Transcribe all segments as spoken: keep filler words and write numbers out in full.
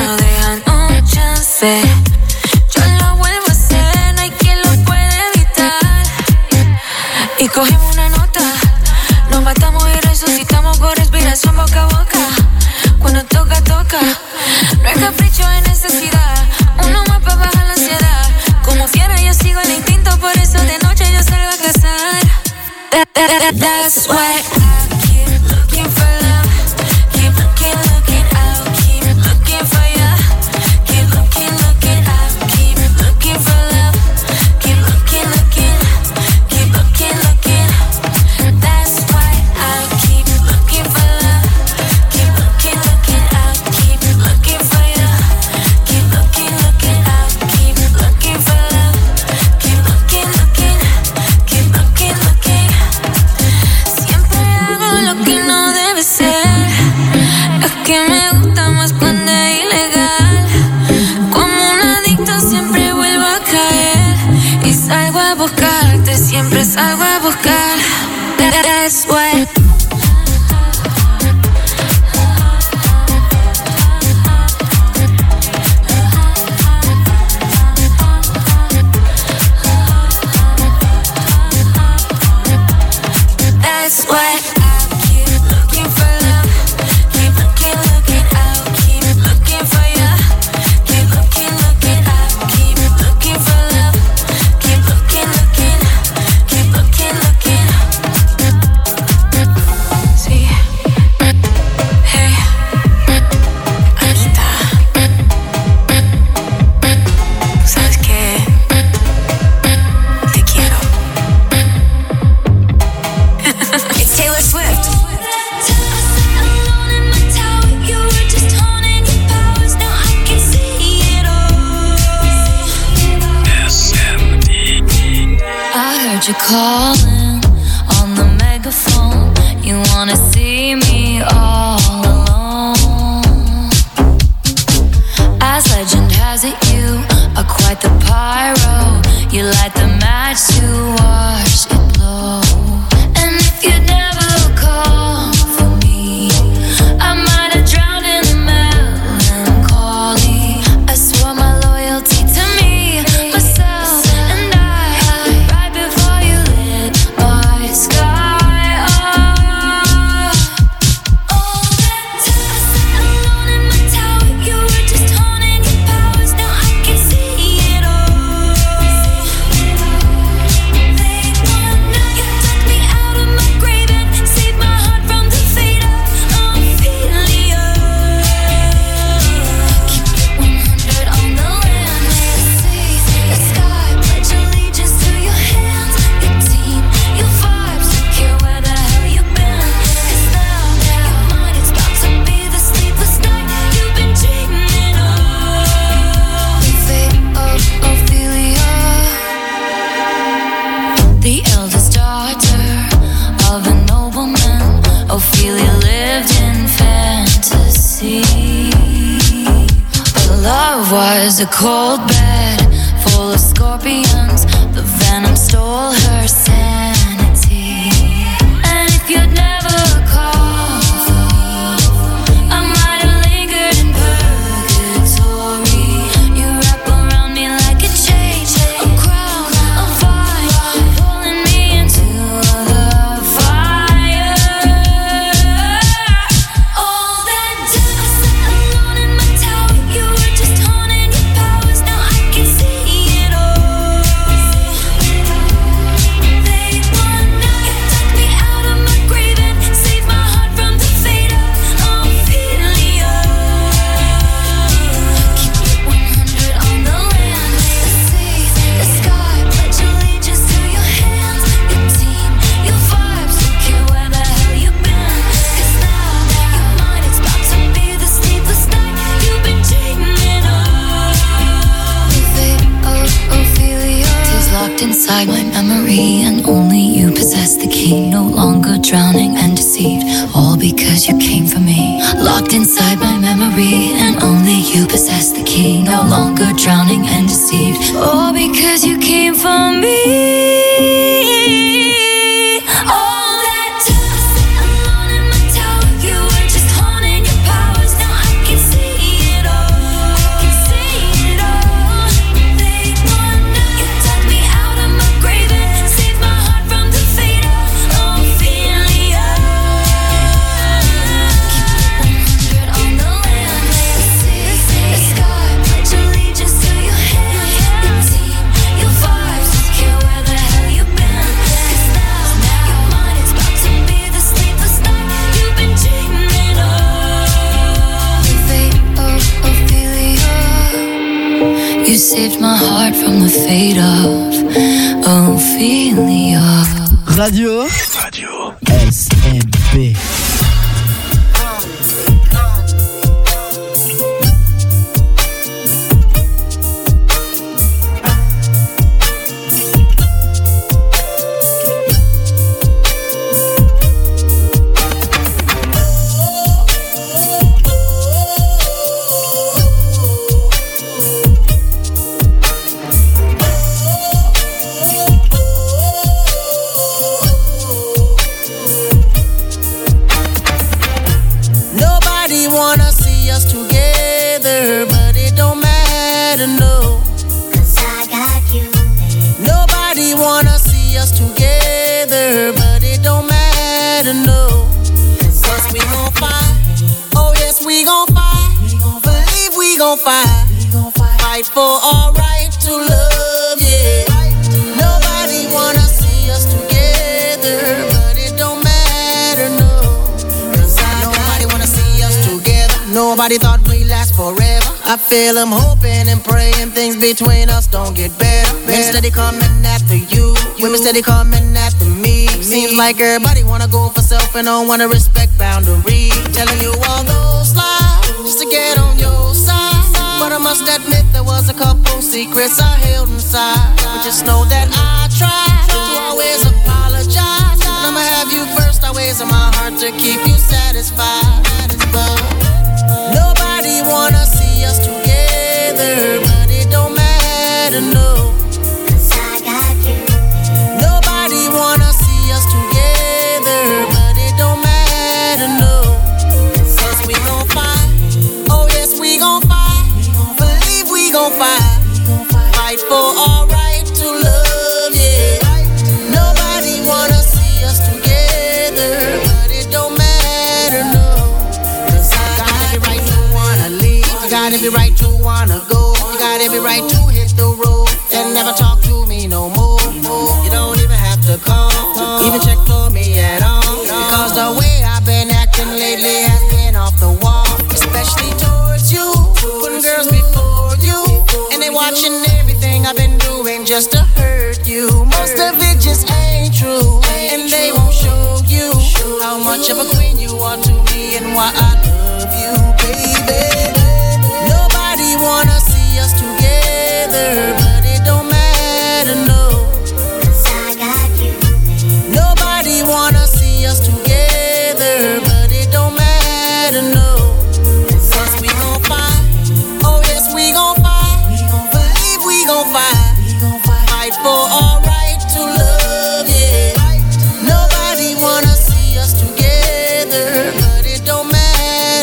no dejan un chance. Yo lo vuelvo a hacer, no hay quien lo puede evitar. Y cogemos una nota, nos matamos y resucitamos por respiración boca a boca. Cuando toca, toca. No es capricho, es necesidad. Uno más para bajar la ansiedad. Como fiera yo sigo el instinto, por eso de noche yo salgo a cazar. That, that, that, that's why I keep looking for love. Keep looking, looking out. Keep looking for you. Keep looking, looking out. Keep looking for love. Keep looking, looking. Keep looking, looking. That's why I keep looking for love. Keep looking, looking out. Keep looking for you. Keep looking, looking out. Keep looking for love. Keep looking, looking. Keep looking, looking. Siempre hago lo que no debe ser. Es que me gusta más cuando es ilegal. Como un adicto siempre vuelvo a caer. Y salgo a buscarte, siempre salgo a buscar. That's why. That's why I keep looking for love. Keep looking, looking out. Keep looking for you. Keep looking, looking out. Keep looking for love. Keep looking, looking. Keep looking, looking. Sí. Hey. Anita. ¿Sabes qué? Te quiero. It's Taylor Swift. I heard you calling on the megaphone. You wanna see me all alone. As legend has it, you are quite the pyro. You light the match to watch it blow. And if you'd never come for me, I might have drowned in the melancholy. I swore my loyalty to me, myself, and I. Right before you lit my sky up. All that time I sat alone in my tower. You were just honing your powers. Now I can see it all. Late one night, you took me out of my grave and saved my heart from the fate of Ophelia. Keep it one hundred on the land, the sea, the sky. Pledge allegiance to your hands, your team, your vibes. Don't care where the hell you've been. 'Cause now your mind is about to be the sleepless night you've been dreaming of. Fate of Ophelia. The eldest daughter of a nobleman, Ophelia lived in fantasy. But love was a cold bed full of scorpions. The venom stole her sanity. And if you'd never come for me, I might have lingered in purgatory. You wrap around me like a chain, a crown, a vine, pulling me into the fire. All that time I sat alone in my tower. You were just honing your powers. Now I can see it all. Late one night, you took me out of my grave and saved my heart from the fate of Ophelia. Keep it one hundred on the land, the sea, the sky. Pledge allegiance to your hands, your team, your vibes. Don't care where the hell you've been. 'Cause now your mind is about to be the sleepless night you've been dreaming of. The fate of Ophelia. Tears locked inside my memory, and only you possess the key. No longer drowning and deceived, all because you came for me. Locked inside my memory, and only you possess the key. No longer drowning and deceived, all because you came for me. All that time I sat alone in my tower. You were just honing your powers. Now I can see it all. You saved my heart from the fate of Ophelia. Radio. Radio. S M P. Fight for our right to love, yeah. Nobody wanna see us together, but it don't matter, no. Cause I nobody wanna see us together. Nobody thought we'd last forever. I feel I'm hoping and praying things between us don't get better. Men steady coming after you, women steady coming after me. Seems like everybody wanna go for self and don't wanna respect boundaries. Telling you all those lies just to get on your side. But I must admit there was a couple secrets I held inside. But just know that I tried to always apologize. And I'ma have you first always in my heart to keep you satisfied. But nobody wanna see us together, but it don't matter, no. Cause I got you. Nobody wanna see us together, but it don't matter, no. Cause we gon' fight. Oh yes, we gon' fight. We gon' fight, fight for our right to love, yeah. Nobody wanna see us together, but it don't matter, no. Cause I got every right to wanna leave, you got every right to wanna go, you got every right to hit the road and never talk to me no more. You don't even have to call, even check for me at all, because the way I've been acting lately has been off the wall, especially towards you, putting girls before you. And they watching everything I've been doing just to hurt you. Most of it just ain't true, and they won't show you how much of a queen you are to me and why I love you, baby. Nobody wanna see us together, but it don't matter, no. Cause I got you. Nobody wanna see us together, but it don't matter, no. Cause we gon' fight. Oh yes, we gon' fight. We gon' fight, fight for our right to love, yeah. Nobody wanna see us together, but it don't matter.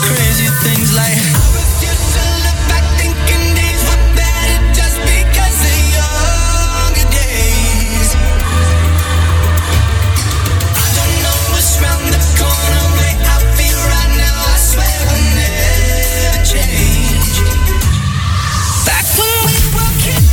crazy things like I refuse to look back thinking these were better just because of younger days. I don't know what's round the corner, way I feel right now, I swear will never change. Back when we were kids.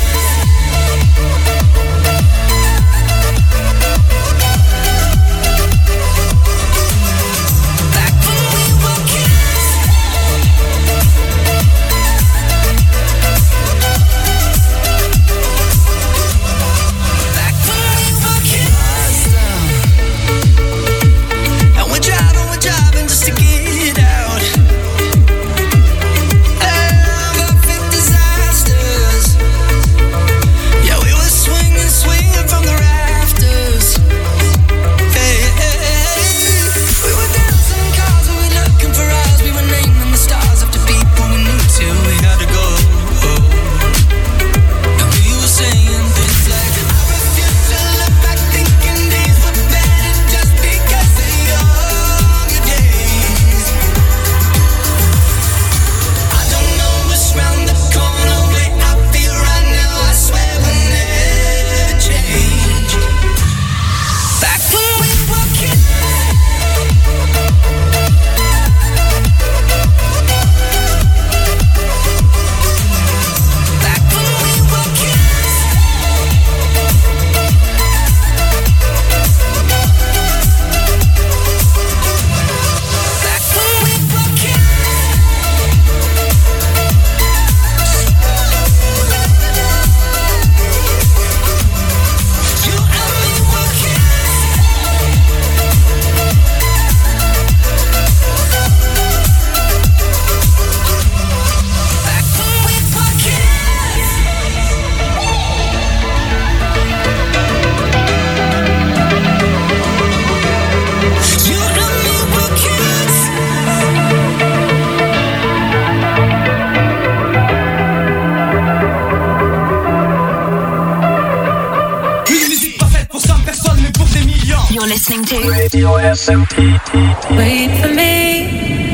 listening to Radio S M P. Wait for me.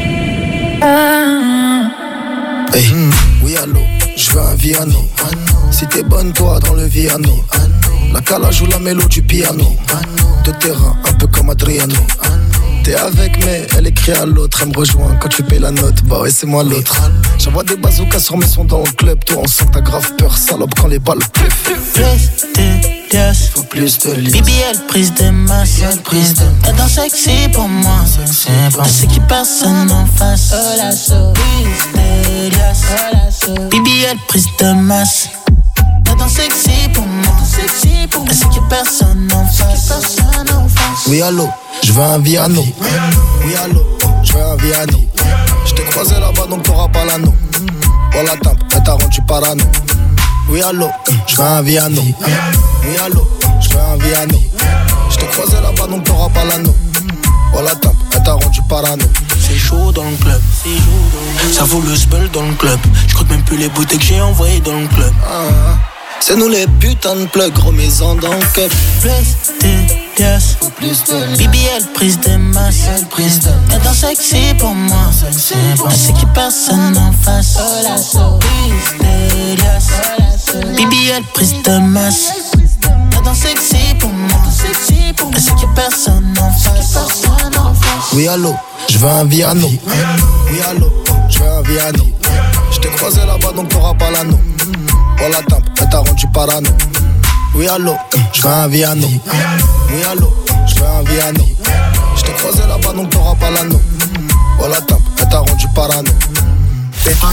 Ah. Hey, oui allô, je veux un Viano. Si t'es bonne toi dans le Viano. La cala joue la mélo du piano. De terrain, un peu comme Adriano. T'es avec mais elle écrit à l'autre. Elle me rejoint quand tu payes la note. Bah ouais c'est moi l'autre. J'envoie des bazookas sur mes sons dans le club. Toi on sent que t'as grave peur salope quand les balles pleuvent. Plus de liasses, faut plus de liasses. B B L prise de masse, elle danse sexy pour moi. Elle sait qu'il personne en face. Plus de liasses, B B L prise de masse, elle danse sexy pour moi. Elle sait qu'il personne en face. Oui allô, je veux un Viano. Oui allô, je veux un Viano. Je t'ai croisé là-bas donc t'auras pas l'anneau. Oh la tempe, elle t'a rendu parano. Oui allô, je veux un Viano. Oui allô, je veux un Viano. Je t'ai croisé là-bas donc t'auras pas l'anneau. Oh la tempe, elle t'a rendu parano. C'est chaud dans le club, ça vaut le spell dans le club. Je compte même plus les bouteilles que j'ai envoyées dans le club. Ah, c'est nous les putains de plugs, remets-en dans le cup. Plus de liasses, B B L prise de masse, elle danse sexy pour moi. Elle sait qu'il personne en face. Plus de liasses, B B L prise de masse, elle danse sexy pour moi. Elle sait qu'il personne en face. Oui allô, je veux un Viano. Oui allô, je veux un Viano. Je t'ai croisé là-bas donc t'auras pas l'anneau. Oh la tempe, elle t'a rendu parano. Oui allô, je veux un Viano. Oui allô, je veux un Viano. Je t'ai croisé là-bas donc t'auras pas l'anneau. Oh la tempe, elle t'a rendu parano. Elle fait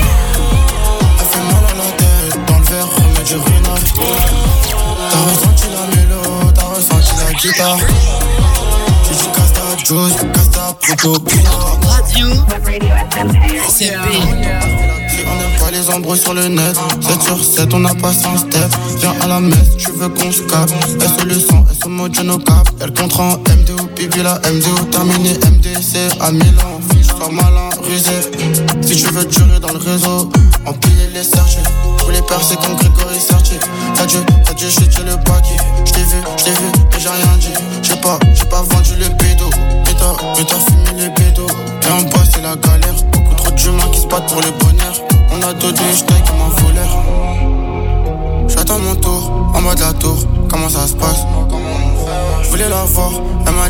mal à la tête, dans le verre, remets du ruinage. T'as ressenti la mélo, t'as ressenti la guitare. Tu dis casse ta juice, casse ta plutôt pinard. Radio S M P. Si on n'aime pas les embrouilles sur le net, sept sur sept on n'a pas cent step. Viens à la messe, tu veux qu'on se capte. Elle se le sent, elle se moque nos cap. Elle compte en M D O, Bibi la M D O. Terminé M D C à Milan. Fiche sois malin, rusé. Si tu veux durer dans le réseau, empiler les sergés. Tous les percés comme Grégory Sertier. T'as dû, t'as dû chuter le paquet. J't'ai vu, j't'ai vu, mais j'ai rien dit. J'ai pas, j'ai pas vendu le bédo. Mais t'as, mais t'as fumé les bédos. Et en bas c'est la galère.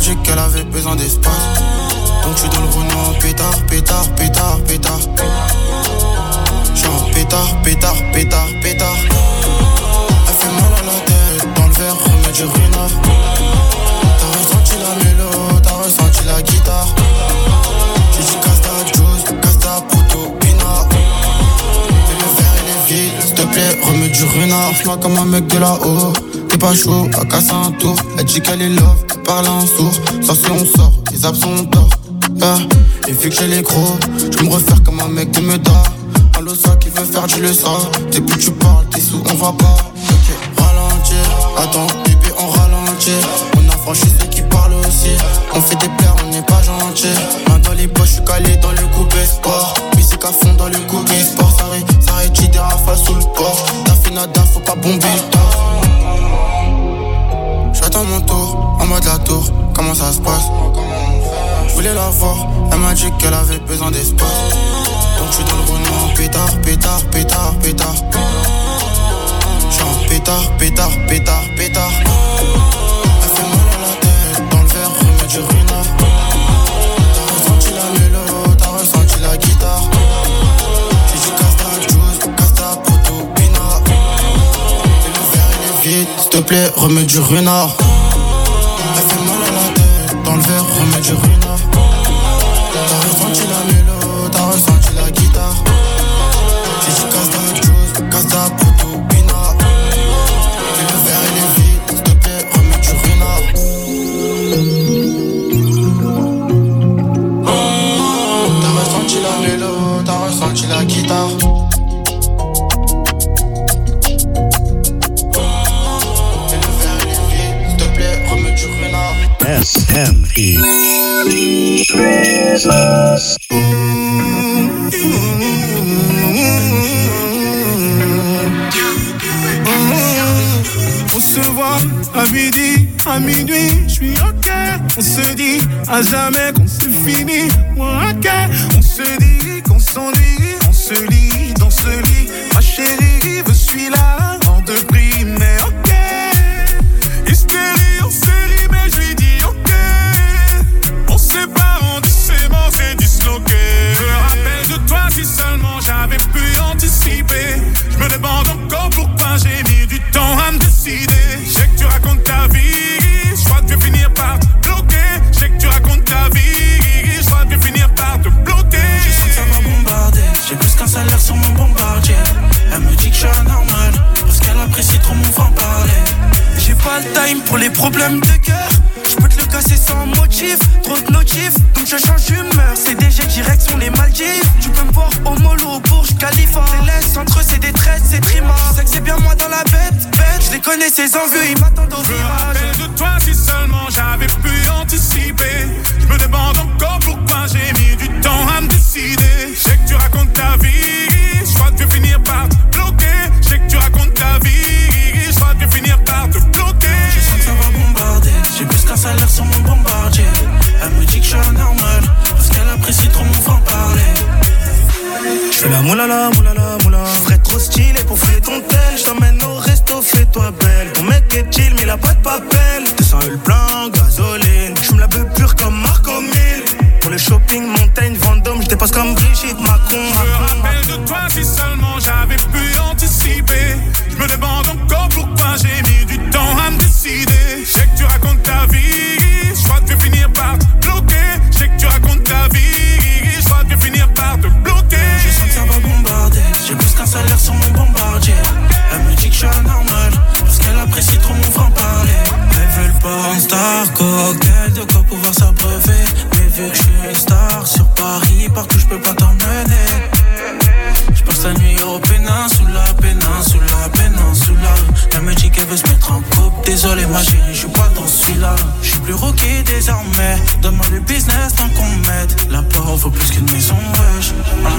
dit qu'elle avait besoin d'espace. Donc je suis dans le Renault, pétard, pétard, pétard, pétard. J'suis un pétard, pétard, pétard, pétard. Elle fait mal à la tête, dans le verre, remets du renard. T'as ressenti la mélo, t'as ressenti la guitare. J'ai dit casse ta juice, casse ta poteau, pinard. Et le verre il est vide, s'il te plaît, remets du renard. J'm'as comme un mec de là-haut. T'es pas chaud, à casser un tour. Elle dit qu'elle est love, elle parle en sourd. Ça si on sort, les absents tort. Yeah. Et vu que j'ai les gros, je me refaire comme un mec de Meda. Allo ça qui veut faire du le ça. T'es plus tu parles, t'es sous, on va pas. Ok, ralentir, attends, bébé on ralentit. On a franchi ceux qui parlent aussi. On fait des pleurs, on n'est pas gentil. Main dans les poches, j'suis calé dans le coupé sport. Musique à fond dans le coupé sport. Ça arrête, ça arrête, des rafales sous le port. T'as fait nada, faut pas bomber le temps. J'attends mon tour, en mode la tour, comment ça se passe? Je voulais la voir, elle m'a dit qu'elle avait besoin d'espace. Donc j'suis dans le Renault, pétard, pétard, pétard, pétard. J'suis un pétard, pétard, pétard, pétard. Elle fait mal à la tête, dans le verre, remets du renard. T'as ressenti la mélo, t'as ressenti la guitare. J'ai dit casse ta juice, casse ta poteau, pinard. Et le verre il est vide, s'il te plaît, remets du renard. Elle fait mal à la tête, dans le verre, remets du renard. T'as ressenti la mélo, t'as ressenti la guitare. J'ai dit casse ta juice, casse ta poteau, pinard. Et le verre il est vide, s'il te plaît, remets du renard. Oh, t'as ressenti la mélo, t'as ressenti la guitare. S M E Jesus. On se voit à midi, à minuit, je suis ok. On se dit à jamais qu'on se finit, moi ok. On se dit qu'on s'ennuie, on se lit dans ce lit. Ma chérie, je suis là, hors de prix, mais ok. Hystérie en série, mais je lui dis ok. On se sépare, on dit c'est mort, c'est disloqué. Je me rappelle de toi si seulement j'avais pu anticiper. Je me demande encore pourquoi j'ai mis du temps à me décider. Je sais que tu racontes ta vie, je crois que tu vas finir par te bloquer. Je sais que tu racontes ta vie, je crois que tu vas finir par te bloquer. Je sens que ça va bombarder, j'ai plus qu'un salaire sur mon bombardier. Elle me dit que je suis anormal, parce qu'elle apprécie trop mon franc-parler. J'ai pas le time pour les problèmes de cœur. Je peux te le casser sans motif, trop de notifs, donc je change d'humeur. C D G direction les Maldives. Tu peux me voir au mollo, au Burj Khalifa. Céleste, entre eux c'est des traites, c'est trima. Je sais que c'est bien moi dans la bête, bête. Je les connais ces envieux, ils m'attendent au virage. Je me rappelle de toi si seulement j'avais pu anticiper. Je me demande encore pourquoi j'ai mis du temps à me décider. Je sais que tu racontes ta vie, je crois que tu vas finir par te bloquer. Je sais que tu racontes ta vie, je crois que tu vas finir par te bloquer. Je sens que ça va bombarder, j'ai plus qu'un salaire sur mon bombardier. Elle me dit que je suis anormal, parce qu'elle apprécie trop mon franc-parler. Je fais la moulala, moulala, moula. Je ferais trop stylé pour fouiller ton tel. Je t'emmène au resto, fais-toi belle. Ton mec est chill, mais il a pas de papel. deux cents le plein, gasoline. Je me la veux pure comme Marco mille. Pour le shopping, montagne, Vendôme, je dépasse comme Brigitte Macron. Je me rappelle de toi si seulement j'avais pu anticiper. Je me demande encore pourquoi j'ai mis du temps à me décider. Je sais que tu racontes ta vie, je crois que tu vas finir par te bloquer. Je sais que tu racontes ta vie, je crois que tu vas finir par te bloquer. Je sens que ça va bombarder, j'ai plus qu'un salaire sur mon bombardier. Elle me dit que je suis anormal, parce qu'elle apprécie trop mon franc-parler. Elle veut le porn star, cocktail, de quoi pouvoir s'abreuver. Mais vu que je suis une star sur Paris, partout je peux pas t'emmener. Je passe la nuit au péninsula, péninsula, péninsula. Elle me dit qu'elle veut se mettre en couple. Désolé ma chérie, je suis pas dans celui-là. Je suis plus rookie désormais. Donne-moi le business tant qu'on m'aide. La porte vaut plus qu'une maison, wesh.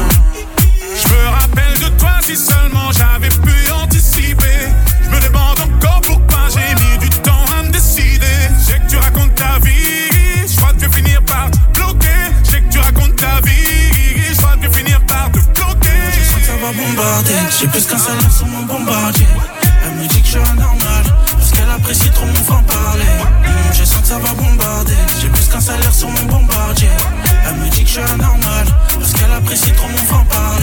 Je me rappelle de toi si seulement j'avais pu anticiper. Je me demande encore pourquoi j'ai mis du temps à me décider. Je sais que tu racontes ta vie, je crois que tu vas finir par te bloquer. Je sais que tu racontes ta vie, je crois que tu vas finir par te bloquer. Je sens que ça va bombarder, j'ai plus qu'un salaire sur mon bombardier. Elle me dit que je suis anormal, parce qu'elle apprécie trop mon franc-parler. mmh, Je sens que ça va bombarder, j'ai laisser trop mon vent parler.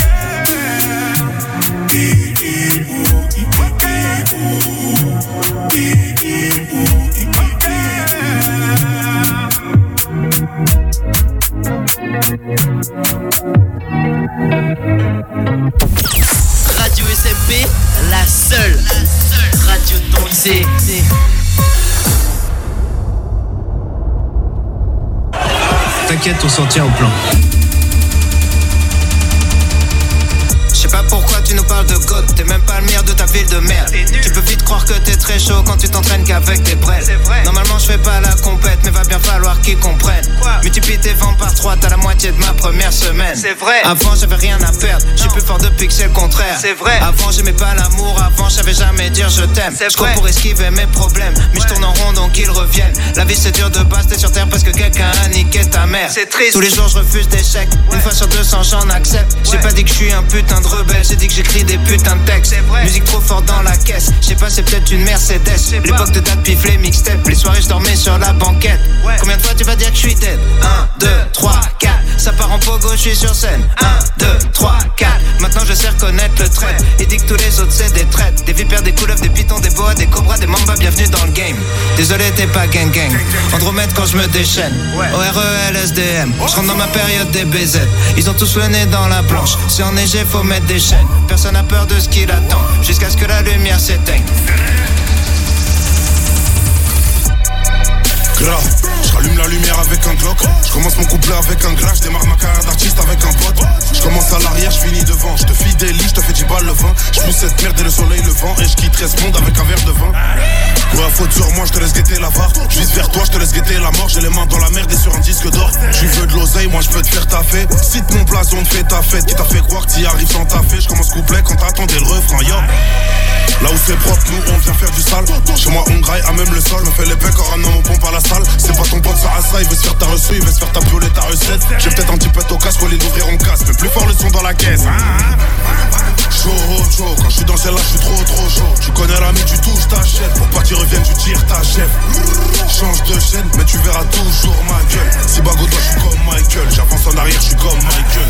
Radio S M P, la seule, la seule radio non isée. T'inquiète, on s'en tient au plan. Je sais pas pourquoi tu nous parles de God, t'es même pas le meilleur de ta ville de merde. Tu peux vite croire que t'es très chaud quand tu t'entraînes qu'avec tes brels. Normalement je fais pas la compète, mais va bien falloir qu'ils comprennent. Multiplie tes vents par trois, t'as la moitié de ma première semaine. C'est vrai. Avant j'avais rien à perdre, je suis plus fort depuis que c'est le contraire. C'est vrai. Avant j'aimais pas l'amour, avant je savais jamais dire je t'aime. Je cours pour esquiver mes problèmes, mais je tourne en rond donc ils reviennent. La vie c'est dur de base, t'es sur terre parce que quelqu'un a niqué ta mère. C'est triste. Tous les jours je refuse d'échecs, une fois sur deux cents j'en accepte. J'ai pas dit que je suis un putain de rebelle, j'ai dit que j'écris des putains de textes. Musique trop fort dans la caisse, je sais pas c'est peut-être une Mercedes. L'époque de date pif les mixtapes, les soirées je dormais sur la banquette. Combien de fois tu vas dire que je suis dead? un, deux, trois, quatre, ça part en pogo, je suis sur scène. un, deux, trois, quatre, maintenant je sais reconnaître le trait. Il dit que tous les autres c'est des traites, des vipères, des couleuvres, des pitons, des boas, des cobras, des mambas, bienvenue dans le game. Désolé t'es pas gang gang, Andromède quand je me déchaîne. O R E L S D M, je rentre dans ma période des B Z. Ils ont tous le nez dans la planche, si enneigé faut mettre des chaînes. Personne n'a peur de ce qu'il attend, jusqu'à ce que la lumière s'éteigne. Grave, je rallume la lumière avec un Glock. Je commence mon couplet avec un gras. Je démarre ma carrière d'artiste avec un pote. Je commence à l'arrière, je finis devant. Je te fidélise, je te fais dix balles le vin. Je pousse cette merde et le soleil le vent. Et je quitte treize mondes avec un verre de vin. Ouais, faute sur moi, je te laisse guetter la barre. Je vise vers toi, je te laisse guetter la mort. J'ai les mains dans la merde et sur un disque d'or. Tu veux de l'oseille, moi je peux te faire taffer. Cite mon blason, te fais ta fête. Qui t'a fait croire que t'y arrives sans taffer. Je commence couplet quand t'attendais le refrain, yo. Là où c'est propre, nous on vient faire du sale. Chez moi on graille à même le sol. Me fait les becs en ramenant mon pompe à la salle. C'est pas ton pote ça à ça, il veut se faire ta reçu, il veut se faire ta violer ta recette. J'ai peut-être un petit peu au casque, les d'ouvrir on casse. Mais plus fort le son dans la caisse. Chaud, chaud, quand je suis dans celle-là, je suis trop trop chaud. Tu connais l'ami, tu touches ta chaîne. Pour pas qu'il revienne, tu tires ta chef. Change de chaîne, mais tu verras toujours ma gueule. Si bago toi, je suis comme Michael. J'avance en arrière, je suis comme Michael.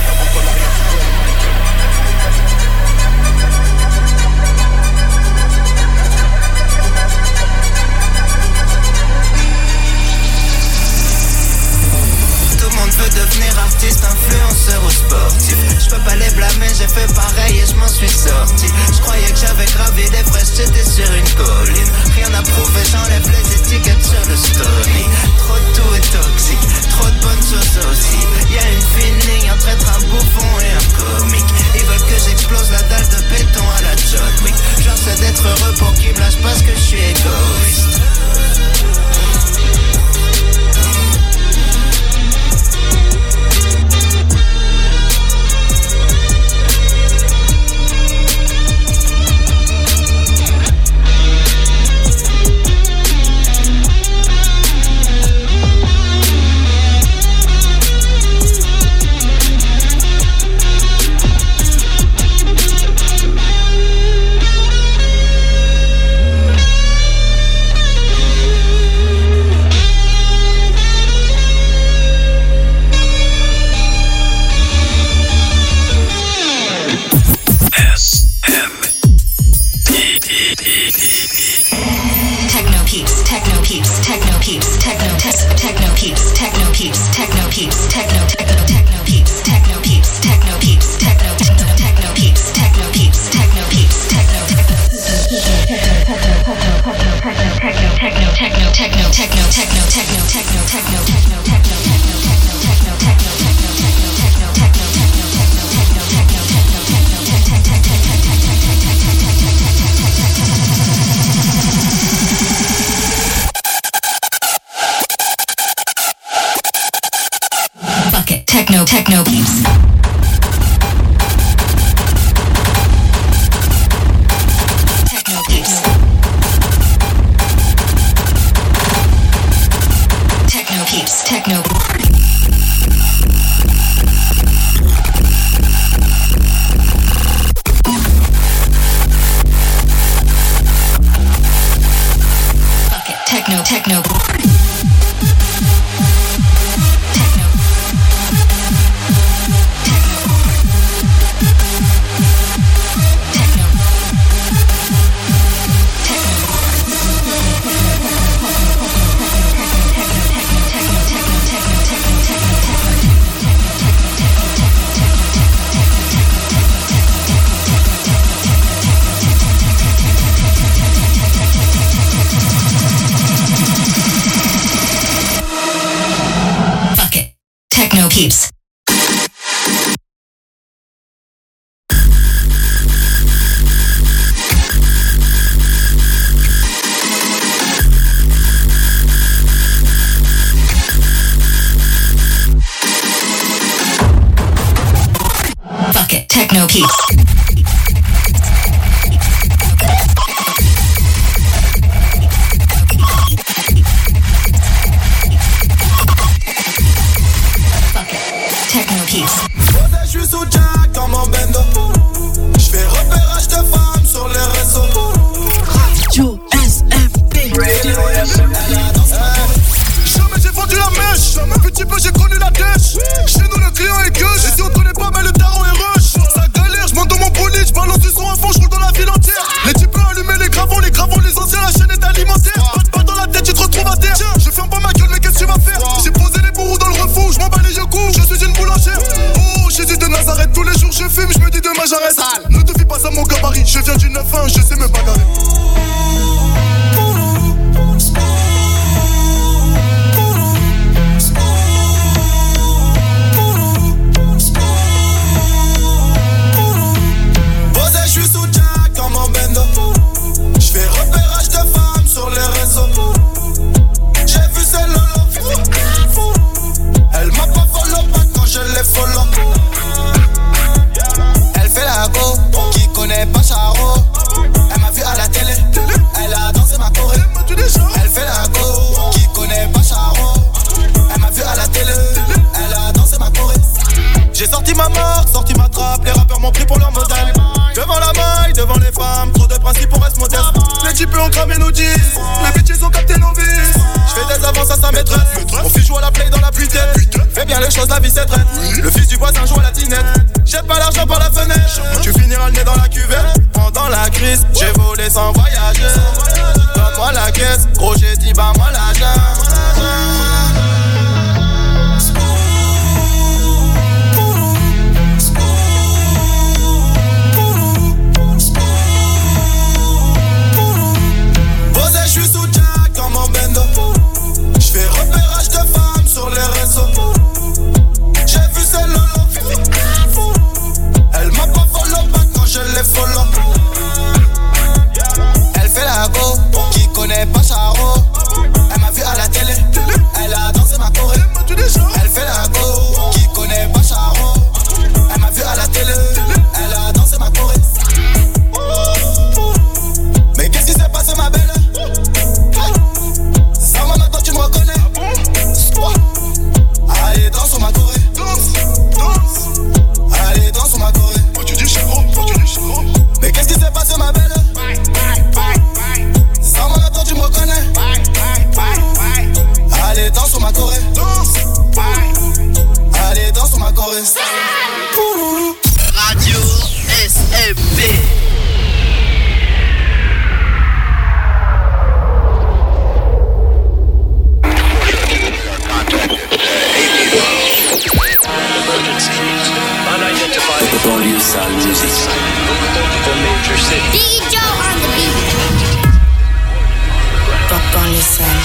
Veut devenir artiste, influenceur ou sportif. Je peux pas les blâmer, j'ai fait pareil et je m'en suis sorti. Je croyais que j'avais gravé des fraises, j'étais sur une colline. Rien à prouver, j'enlève les étiquettes sur le story. Trop de tout est toxique, trop de bonnes choses aussi. Y'a une fine ligne entre être un bouffon et un comique. Ils veulent que j'explose la dalle de béton à la John Wick. J'essaie d'être heureux pour qu'ils me lâchent parce que je suis égoïste. Techno, techno peeps. Techno peeps. Techno peeps. Techno. Fuck it. Techno, techno. Techno. Techno Peeps. Fuck it, Techno Peeps. Techno Peeps. Je suis sous Jack dans mon bendo. J'fais repérage de femmes sur les réseaux. Radio S M P. Jamais j'ai vendu la mèche. Un petit peu j'ai connu la dèche. Chez nous le client est gueule. Et si on connaît pas mais le tarot est rush. Ça galère, j'monte dans mon bolide. J'balance du son à fond, j'roule dans la ville entière. Les types allumer les gravons, les gravons, les anciens, la chaîne est alimentaire. Pas de balle dans la tête, tu te retrouves à terre. Je ferme pas ma gueule, mais qu'est-ce que tu vas faire? J'ai posé les bourreaux dans le refour, j'm'en bats les yeux coups. Je suis une boulangère. Oh, Jésus de Nazareth, tous les jours je fume, j'me dis demain j'arrête. Ne te fie pas à mon gabarit, je viens du neuf un, je sais me bagarrer. J'fais repérage de femmes sur les réseaux. J'ai vu celle Lolo. Elle m'a pas follow pas quand je l'ai follow. Elle fait la go, qui connaît pas Charo. Elle m'a vu à la télé, elle a dansé ma choré. Elle fait la go, qui connaît pas Charo. Elle m'a vu à la télé, elle a dansé ma choré. J'ai sorti ma marque, sorti ma trappe. Les rappeurs m'ont pris pour leur modèle. Devant la maille, devant les femmes, trop de principes pour rester modeste. Les types ont cramé nos dix, les bitches ont capté nos vies. J'fais des avances à sa maîtresse. Mon fils joue à la play dans la pluie. Fais bien les choses, la vie c'est traite. Le fils du voisin joue à la tinette. Jette pas l'argent par la fenêtre. Tu finiras le nez dans la cuvette. Pendant la crise, j'ai volé sans voyager. Donne-moi la caisse, gros j'ai dit bah moi l'argent. J'fais repérage de femmes sur les réseaux. J'ai vu celle Lolo. Elle m'a pas follow pas quand je l'ai follow. Elle fait la go, qui connaît pas Charo. Elle m'a vu à la télé, elle a dansé ma choré. Elle fait la go, qui connaît pas Charo. Elle m'a vu à la télé, elle a dansé ma choré. Mais qu'est-ce qui s'est passé ma belle? Tu me reconnais? Allez, danse sur ma choré. Danse, danse. Allez, danse sur ma choré. Oh, tu dis chagrin, oh, tu dis chagrin. Mais qu'est-ce qui s'est passé, ma belle? Sans mon attente, tu me reconnais? Allez, danse sur ma choré. Danse. Allez, danse sur ma choré. Radio S M P. Police and music. For major city. D J on the beat. Pop on the scène.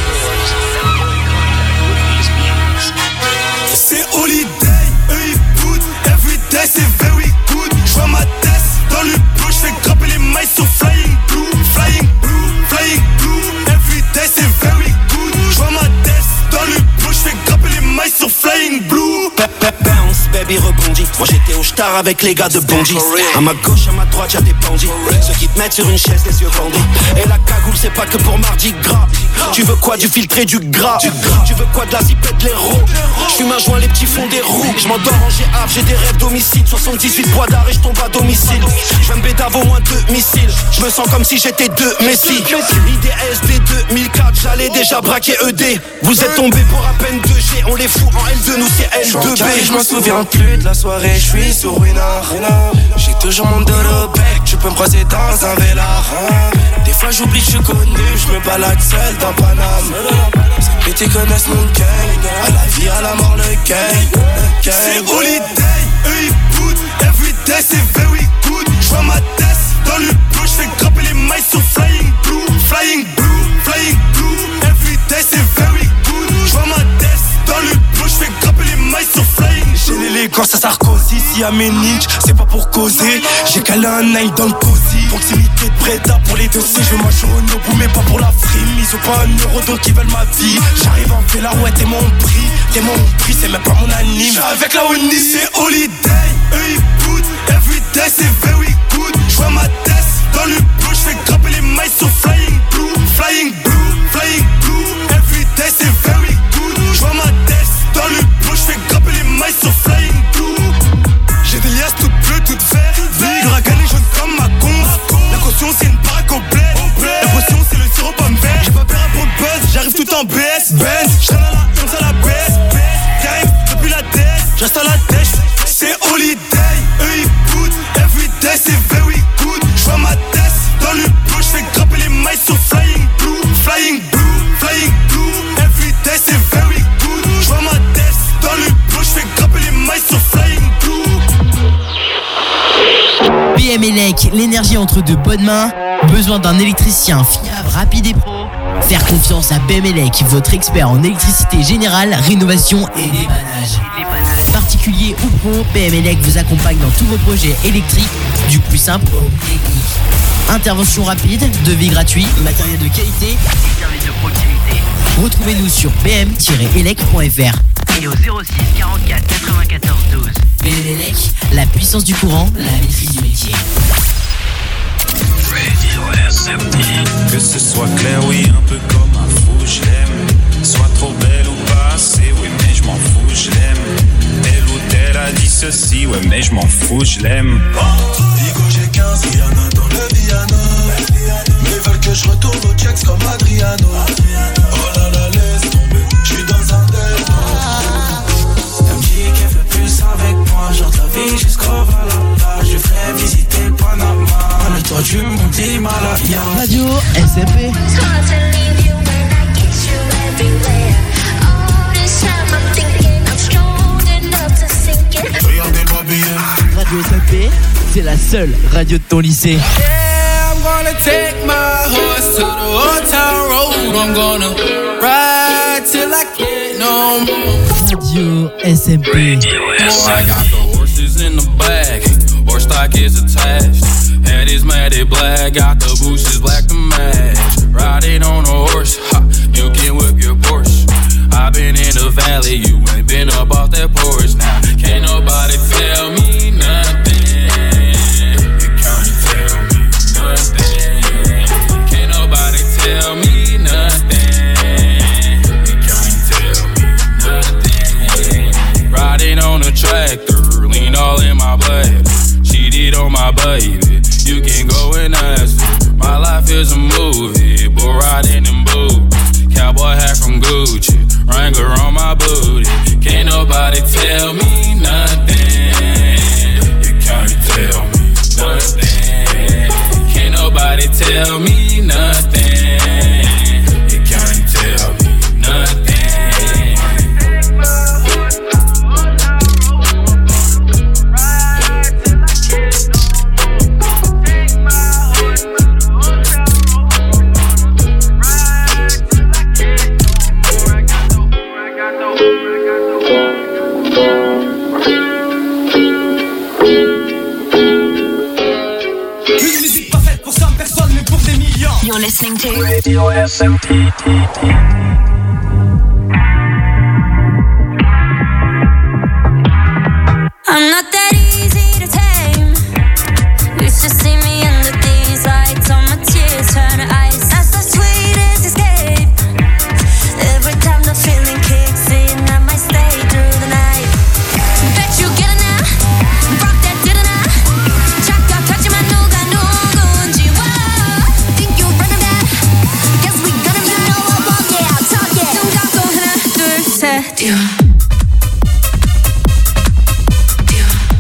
C'est holiday, eux ils boudent. Everyday c'est very good. J'vois ma tête dans le blue. J'fais grimper les mailles sur flying blue. Flying blue, flying blue. Everyday c'est very good. J'vois ma tête dans le blue. J'fais grimper les mailles sur flying blue. Bounce, baby rebondit. Moi j'étais au star avec les gars de Bondy. À ma gauche, à ma droite, y'a des bandits. Ceux qui te mettent sur une chaise, les yeux bandés. Et la cagoule, c'est pas que pour mardi gras. Tu veux quoi, du filtré, du gras? Tu veux quoi, de la zipette, de l'héros? J'fume un joint, les petits font des roues. J'm'endors en G A, j'ai des rêves d'homicide. soixante-dix-huit bois d'arrêt, j'tombe à domicile. J'aime bédave au moins deux missiles. J'me sens comme si j'étais deux Messi. I D S D deux mille quatre, j'allais déjà braquer E D. Vous êtes tombés pour à peine deux G. On les fout en L deux, nous c'est L deux B. Je m'en souviens plus de la soirée, je suis sur une heure. J'ai toujours mon dos au bec, tu peux me croiser dans un vélard. Des fois j'oublie que je suis connu, je me balade seul dans Paname. Ces petits connaissent mon gang, à la vie, à la mort, le gang. C'est holiday, eux ils boudent. Everyday c'est very good. J'vois ma tête dans le blue, j'fais grimper les mailles sur flying blue. Flying blue, flying blue. Everyday c'est very good. J'vois ma tête dans le blue, j'fais grimper les mailles gosses à Sarkozy. Si à mes ninjas, c'est pas pour causer. J'ai calé un nine dans le cosy. Proximité de Breda pour les deux C. Je veux manger au Nobu mais pas pour la frime. Ils ont pas un euro d'eux qui veulent ma vie. J'arrive en fait là, ouais t'es mon prix. T'es mon prix, c'est même pas mon anime. J'suis avec la Oni, c'est holiday. Eux ils boutent, everyday c'est very good. J'vois ma tête dans le blue. J'fais grimper les mailles sur flying blue. Flying blue, flying blue. Everyday c'est very good. J'vois ma tête dans le blue. J'fais grimper les mailles sur flying blue. J'ai des liasses toutes bleues, toutes vertes. Huracan et jaune comme ma combe. La caution c'est une baraque au bled. La potion c'est le sirop pomme vert. J'ai pas peur à pour de buzz, j'arrive tout en B S. Benz, j'traîne à la honte à la baisse. T'arrives depuis la tête, j'reste à la tête. C'est holiday, eux ils boutent. Everyday c'est very good. J'vois ma tête dans le blue. J'fais grimper les mailles sur flying blue. Flying blue, flying blue. Everyday c'est very good. J'vois ma tête dans le blue. J'fais grimper les mailles sur flying blue. B M Elec, l'énergie entre de bonnes mains. Besoin d'un électricien fiable, rapide et pro? Faire confiance à B M Elec, votre expert en électricité générale, rénovation et dépannage. Particulier ou pro, B M Elec vous accompagne dans tous vos projets électriques, du plus simple au technique. Intervention rapide, devis gratuit, matériel de qualité et service de proximité. Retrouvez-nous sur b m tiret elec point f r et au zéro six quarante-quatre quatre-vingt-quatorze douze. B M Elec, la puissance du courant, la maîtrise du métier. Radio S M P. Que ce soit clair, oui, un peu comme un fou, je l'aime. Soit trop belle ou pas assez, oui, mais je m'en fous, je l'aime. Telle ou telle a dit ceci, ouais, mais je m'en fous, je l'aime. Digo, j'ai quinze, Rihanna dans le piano. Mais veulent que je retourne au checks comme Adriano. Oh là là, laisse tomber, j'suis dans un delta. Elle me dit qu'elle veut plus avec moi, genre de la vie jusqu'au Valhalla. Je ferai visiter Panama, le toit du monde Himalaya. Radio S M P. Radio S M P, c'est la seule radio de ton lycée. Yeah, I'm gonna take my horse to the old town road. I'm gonna ride till I can't no more. Radio S M P. I got the horses in the back, horse stock is attached. Head is matted black, got the bushes black to match. Riding on a horse, ha, you can whip your Porsche. I've been in the valley, you ain't been up off that porch. Now, can't nobody tell me nothing. You can't tell me nothing. Can't nobody tell me nothing. You can't tell me nothing. Riding on a tractor, lean all in my blood. Cheated on my baby, you can go and ask her. My life is a movie, bull riding in boots. Cowboy hat from Gucci, Wrangler on my booty. Can't nobody tell me nothing. You can't tell me nothing. Can't nobody tell me nothing. You can't tell me nothing. You're listening to Radio S M P. I'm not that easy to tame. Used to see me under these lights, all my tears turn to ice. That's the sweetest escape. Every time the feeling kicks in, I might stay through the night. Bet you get it now. Rock that did it now. 착각하지만 누가 누군지 와. Think you running back? Guess we gonna be. You know I walk it out, talk it. 눈 감고 하나 둘 셋.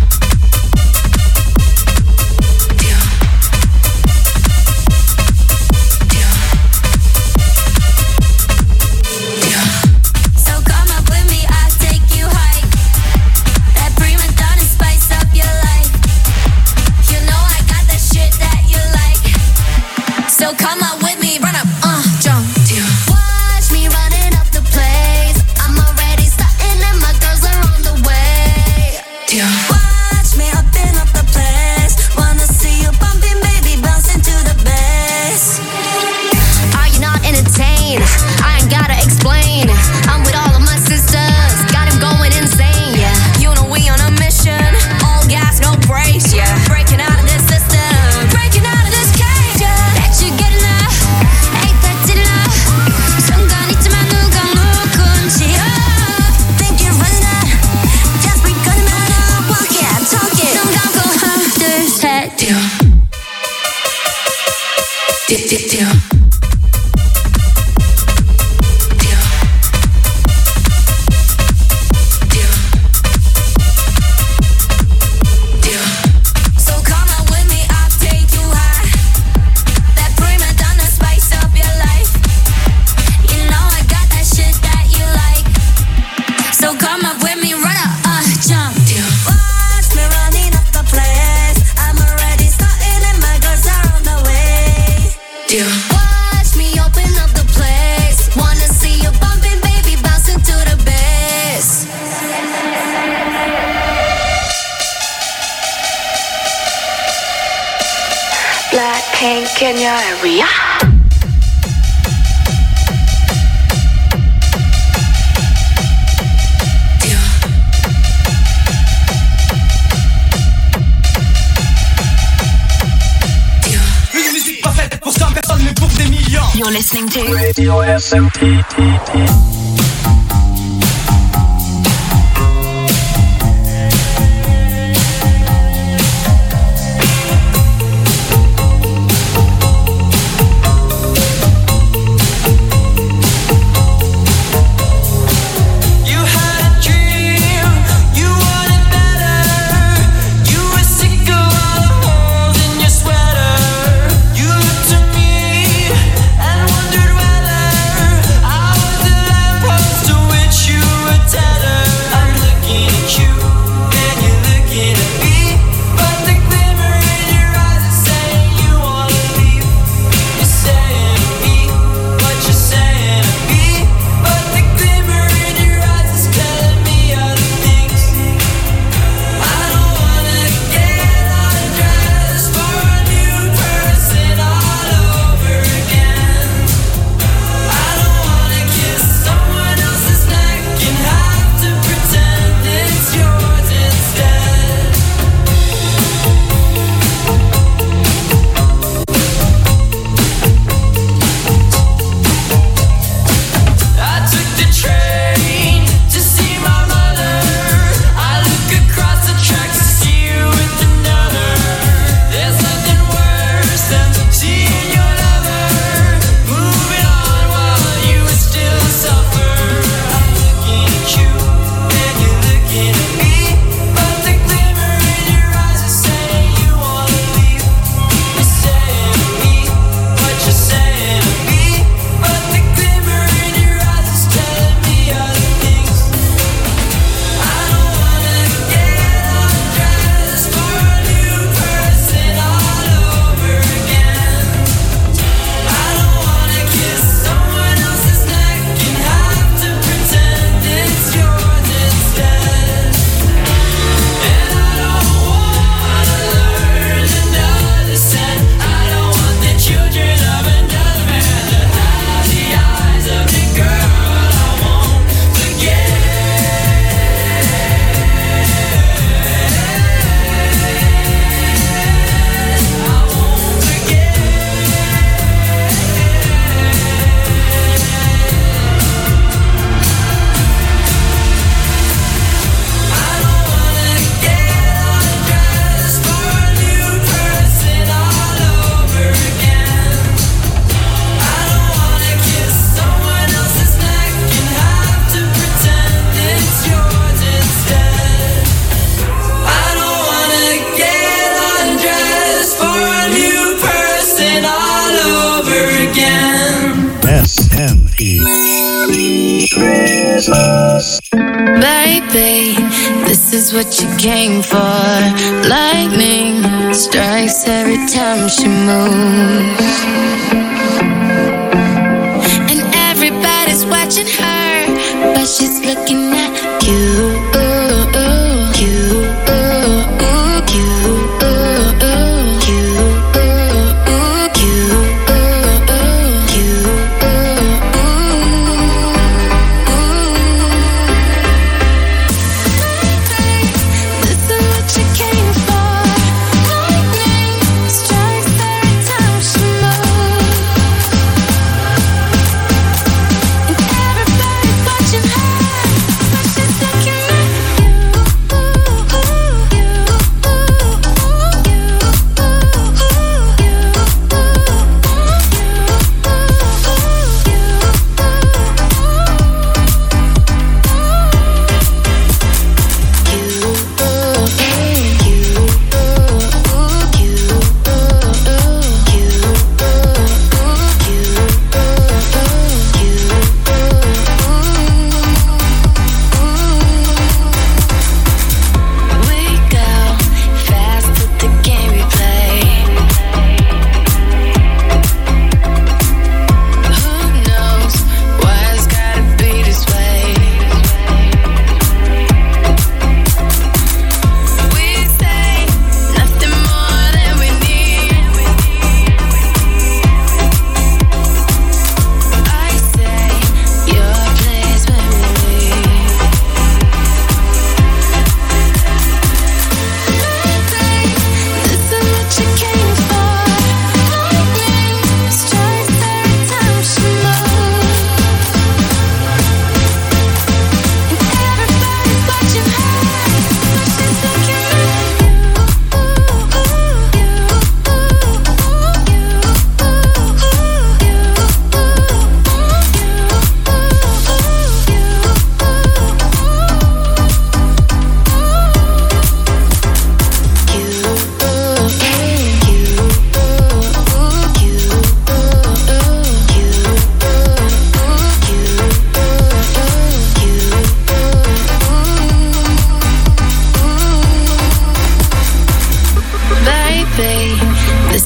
Blackpink in your area. Une musique pas faite pour cent personnes mais pour des millions. You're listening to Radio S M P. Baby, this is what you came for. Lightning strikes every time she moves, and everybody's watching her, but she's looking at you. Watching her, but she's looking at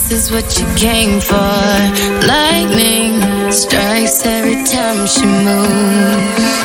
This is what you came for. Lightning strikes every time she moves.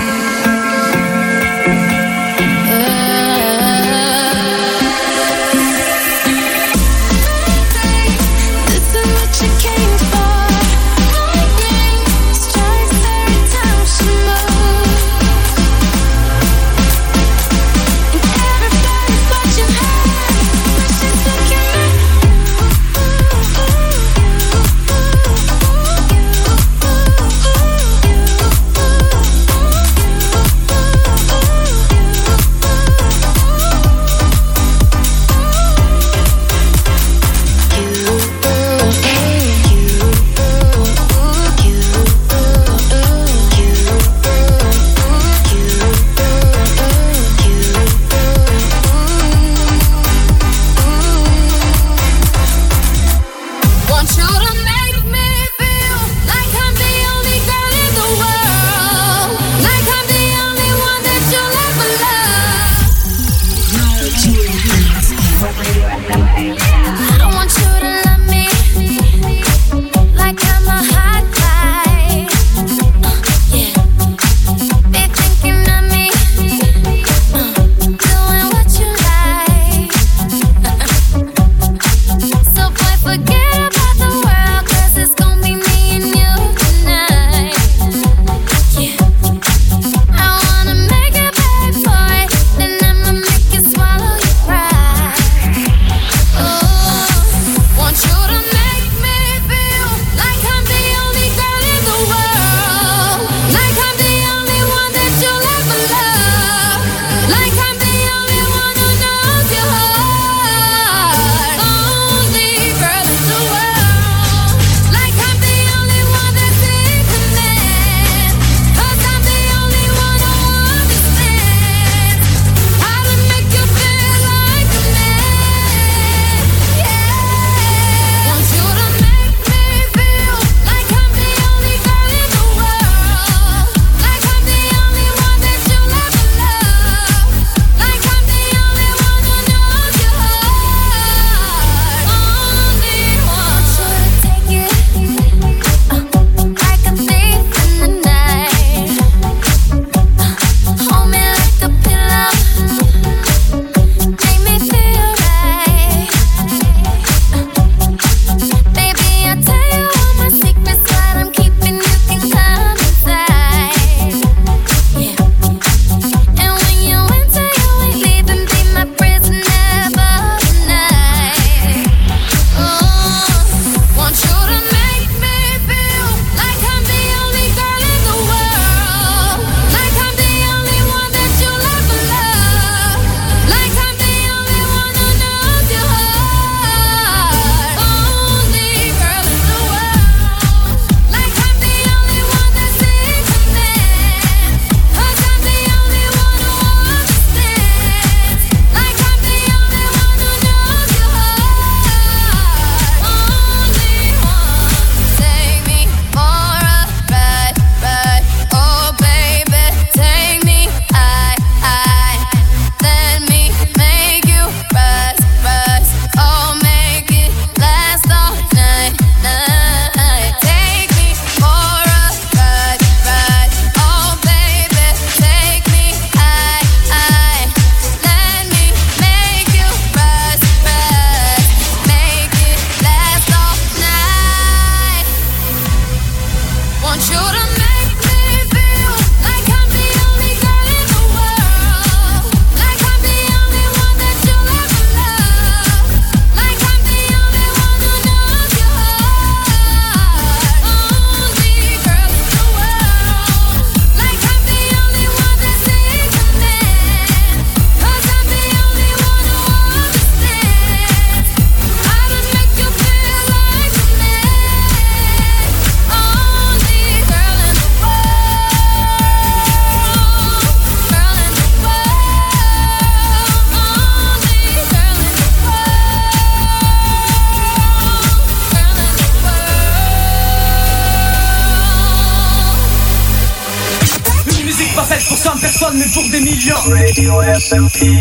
personne mais pour des millions. Radio S M P.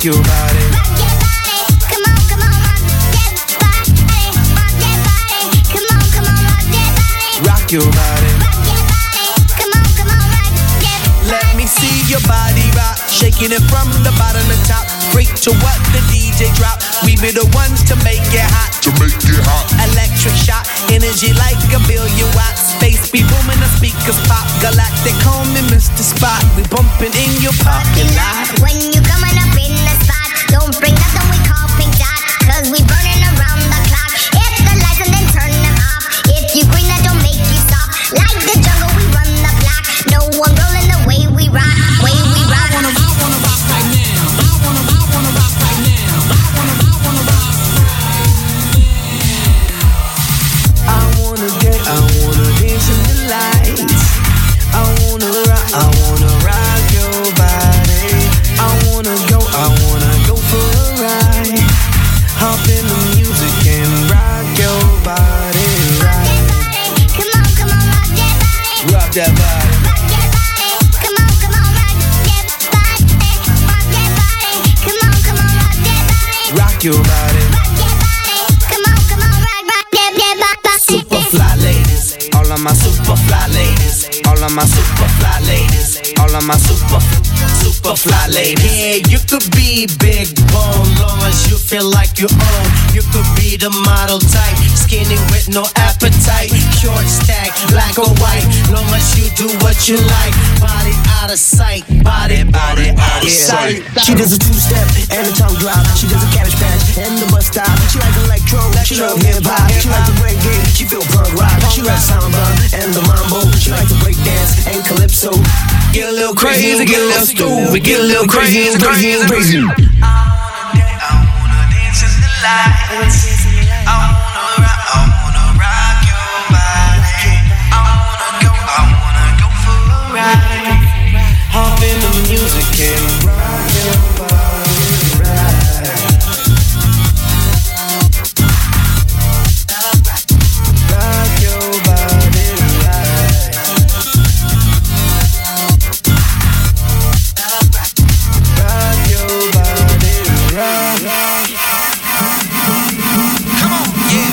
your body. Come on, come on, rock that body, rock that body. Come on, come on, rock that body. Rock your body. Come on, come on, rock that body. Let me see your body rock, shaking it from the bottom to top. Freak to what the D J drop. We be the ones to make it hot. To make it hot. Electric shock, energy like a billion watts. Space be booming, the speakers pop. Galactic, call me Mister Spot. We bumping in your parking lot. When you coming up in the spot, don't bring nothing we call pink dot, cause we burning around the clock. Hit the lights and then turn them off. If you green, that don't make you stop. Like the jungle, we run the block. No one rolling the way we rock, way we rock. I wanna, I wanna rock right now. I wanna, I wanna rock right now. I wanna, I wanna rock right now. I wanna get, I wanna dance in the lights. I wanna rock, I wanna rock your body. I wanna go, I wanna go for a ride. Hop in the music and rock your body right. Come on, come on, rock that body. Rock that body. Come on, come on, rock that body. Rock that body. Come on, come on, rock that body. Rock your body. Come on, come on, rock, rock that, that body. Super fly ladies, all of my super fly ladies, all of my super fly ladies, all of my super, super fly ladies. Yeah, you could be big bone, long as you feel like you own. You could be the model type, skinny with no appetite, short stack, black or white, long as you do what you like. Body out of sight, body, body out of sight. She does a two-step and a tongue drop. She does a cabbage patch and the bus stop. She like electro, she love hip-hop. She like the reggae, she feel punk rock. She like samba and the mambo. She like to break dance and calypso. Get a little crazy, get a little stupid, get a little crazy, crazy, crazy. I wanna dance, I wanna dance in the lights. I wanna rock, I wanna rock your body. I wanna go, I wanna go for a ride. Hop in the music and rock your body right. Rock your body right. Rock your body right. Come on, yeah.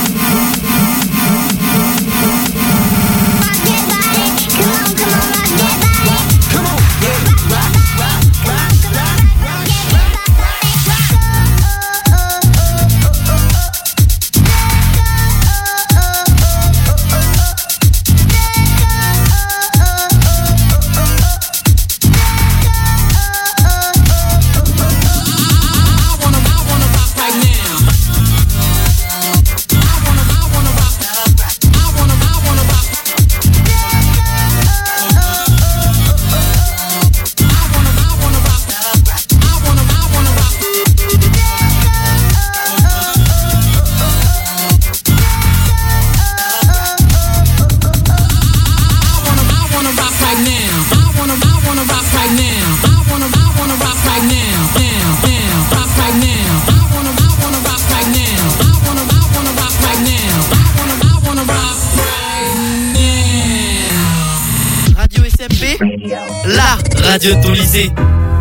Rock that body. Come on, come on, rock that body. Come on, yeah. Rock, rock, rock, rock, rock I wanna, I wanna rock right now. I wanna, I wanna rock. I wanna, I wanna rock. I wanna, I wanna rock. I wanna, I wanna rock. I wanna, I wanna rock right now. I wanna, I wanna rock right now. I wanna, I wanna rock right now. Now, now, rock right now. I wanna, I wanna rock right now. I wanna, I wanna rock right now. I wanna, I wanna rock right now. Radio S M P, la radio de ton lycée.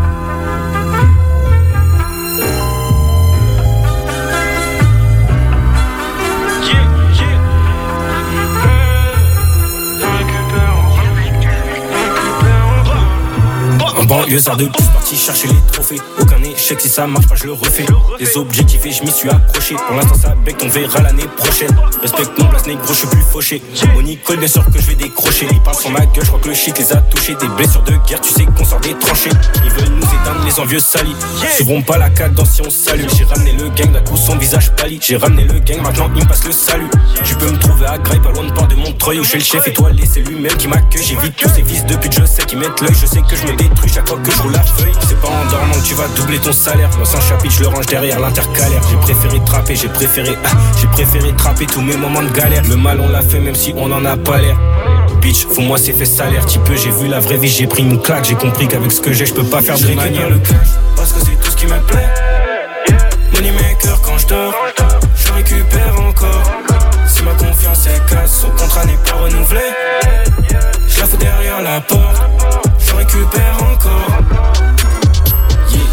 En banlieusard de plus parti chercher les trophées. Aucun échec, si ça marche pas je le refais. Des objectifs et je m'y suis accroché. Pour l'instant ça bec, on verra l'année prochaine. Respecte mon place négro, je suis plus fauché. Mon Nicole bien sûr que je vais décrocher. Ils parlent sur ma gueule, je crois que le shit les a touchés. Des blessures de guerre, tu sais qu'on sort des tranchées. Ils veulent nous éteindre les envieux salis. Suivront pas la cadence si on salue. J'ai ramené le gang, d'un coup son visage pâli. J'ai ramené le gang, maintenant il me passe le salut. Tu peux me trouver à Graille, pas loin de Port de Montreuil. Où chez le chef étoilé, c'est lui-même qui m'accueille. J'évite tous ces fils de pute, je sais qu'ils mettent l'œil. Je sais que je me détruis chaque fois que je roule la feuille. C'est pas en dormant que tu vas doubler ton salaire. Dans un chapitre, je le range derrière l'intercalaire. J'ai préféré trapper, j'ai préféré, ah, j'ai préféré trapper tous mes moments de galère. Le mal on l'a fait même si on en a pas l'air. Bitch, faut moi c'est fait salaire. Petit peu, j'ai vu la vraie vie, j'ai pris une claque. J'ai compris qu'avec ce que j'ai, je peux pas faire de manière le cash. Parce que c'est tout ce qui me plaît. Money maker quand je dors, je récupère encore. Si ma confiance est casse, son contrat n'est pas renouvelé. Je la fous derrière la porte, je récupère encore. Yeah, yeah.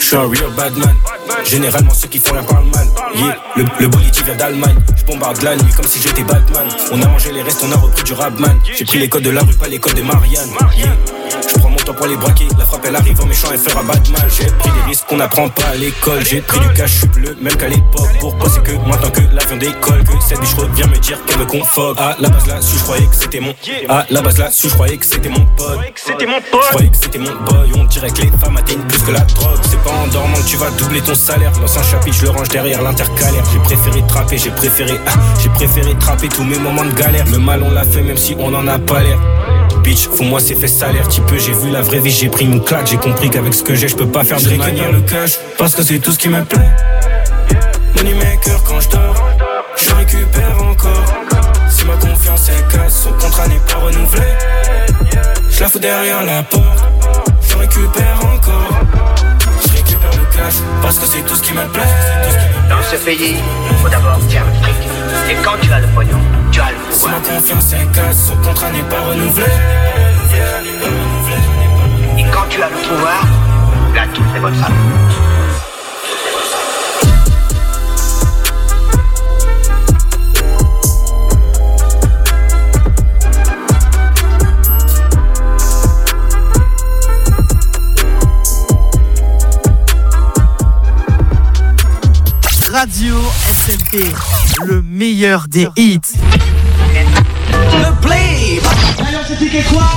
suis un real bad man. Généralement ceux qui font rien parlent mal. Yeah, le, le bolide vient d'Allemagne. Je bombarde la nuit comme si j'étais Batman. On a mangé les restes, on a repris du rapman. J'ai pris les codes de la rue, pas les codes de Marianne. Yeah. Je prends mon temps pour les braquer. La frappe elle arrive en méchant et faire abattre mal. J'ai pris des risques qu'on n'apprend pas à l'école. J'ai pris du cash, je suis bleu, même qu'à l'époque. Pourquoi c'est que maintenant que l'avion décolle, que cette biche revient me dire qu'elle me confoque. À la base là-dessus, je croyais que c'était mon. À la base là-dessus, je croyais que c'était mon pote. C'était mon pote. Je croyais que c'était mon boy. On dirait que les femmes atteignent plus que la drogue. C'est pas en dormant que tu vas doubler ton salaire. Dans un chapitre, je le range derrière l'intercalaire. J'ai préféré trapper, j'ai préféré, ah, j'ai préféré trapper tous mes moments de galère. Le mal on l'a fait même si on en a pas l'air. Bitch, fous-moi c'est fait salaire. Petit peu, j'ai vu la vraie vie, j'ai pris une claque. J'ai compris qu'avec ce que j'ai, je peux pas faire de manière le cash. Parce que c'est tout ce qui me plaît. Money maker quand je dors, je récupère encore. Si ma confiance est casse, son contrat n'est pas renouvelé. Je la fous derrière la porte, je récupère encore. Je récupère le cash, parce que c'est tout ce qui me plaît. Dans ce pays, il faut d'abord faire le fric. Et quand tu as le pognon, tu as le pouvoir. Si ma confiance est casse, son contrat n'est pas renouvelé. Et quand tu as le pouvoir, là tout est votre femme. Radio S M P, le meilleur des hits. Le play. Alors c'était quelque quoi?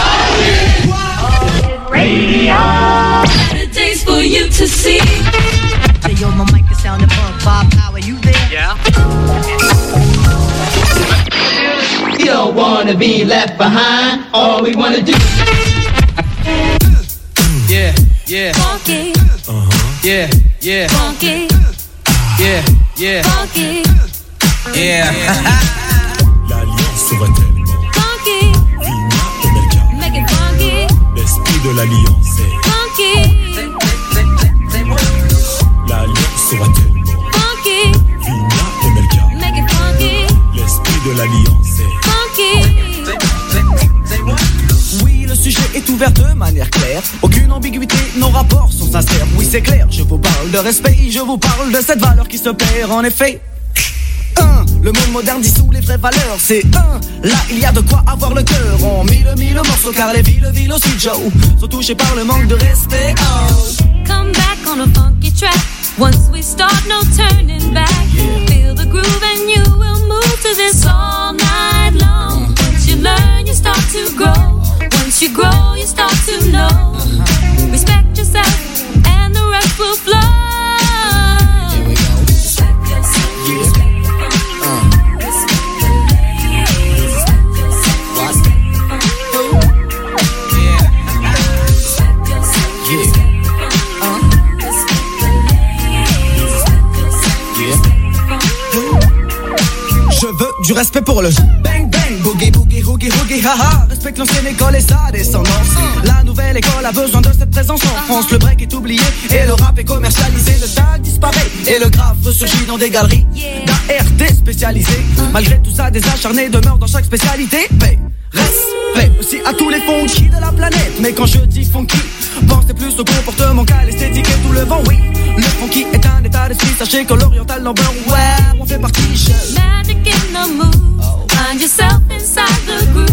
Radio. Days for you to see. Hey yo, my mic is sounding fun. Bob Power, you there? Yeah. You don't wanna be left behind. All we wanna do. Yeah, yeah. Funky. Uh-huh. Yeah, yeah. Funky. Yeah, yeah. Funky. Yeah. L'alliance sera tellement Funky. Vina et Melka. Make it funky. L'esprit de l'alliance est Funky. L'alliance sera tellement Funky. Vina et Melka. Make it funky. L'esprit de l'alliance est Funky. Oui, le sujet est ouvert de manière claire. Aucune ambiguïté, nos rapports sont sincères. Oui, c'est clair, je vous parle de respect. Je vous parle de cette valeur qui se perd en effet. Un, le monde moderne dissout les vraies valeurs. C'est un, là il y a de quoi avoir le cœur. On mille mille morceaux car les villes, villes aussi Joe sont touchées par le manque de respect. Oh. Come back on a funky track. Once we start, no turning back. Yeah. Feel the groove and you will move to this all night long. Once you learn, you start to grow. Once you grow, you start to know. Uh-huh. Respect yourself and the rest will flow. Here we go. Respect yourself. Yeah. Respect the Uh. respect the ladies. Respect yourself. What? Respect the Yeah. Respect yourself. Yeah. Respect the Uh. Respect the ladies. Respect yourself. Yeah. Respect the Je veux du respect pour le bang bang, boogie boogie hoogie hoogie haha. Respecte l'ancienne école et sa descendance. La nouvelle école a besoin de cette présence en France. Le break est oublié et le rap est commercialisé. Le tag disparaît et le graphe ressurgit dans des galeries d'A R T spécialisées. Malgré tout ça, des acharnés demeurent dans chaque spécialité. Paix, respect aussi à tous les funky de la planète. Mais quand je dis funky, pensez plus au comportement qu'à l'esthétique et tout le vent. Oui, le funky est un état d'esprit. Sachez que l'oriental number one, on fait partie. Magic in the mood. Find yourself inside the groove.